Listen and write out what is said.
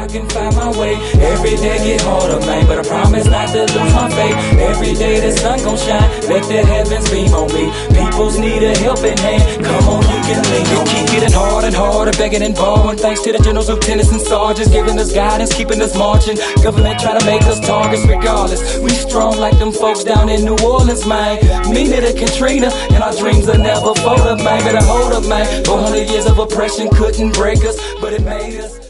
I can find my way. Every day get harder, man, but I promise not to lose my faith. Every day the sun gon' shine, let the heavens beam on me. People's need a helping hand, come on, you can lean on me. Keep getting harder and harder, begging and borrowing. Thanks to the generals, lieutenants, and sergeants, giving us guidance, keeping us marching. Government trying to make us targets regardless. We strong like them folks down in New Orleans, man. Meaning to Katrina, and our dreams are never fold up, man. Better hold up, man. 400 years of oppression couldn't break us, but it made us.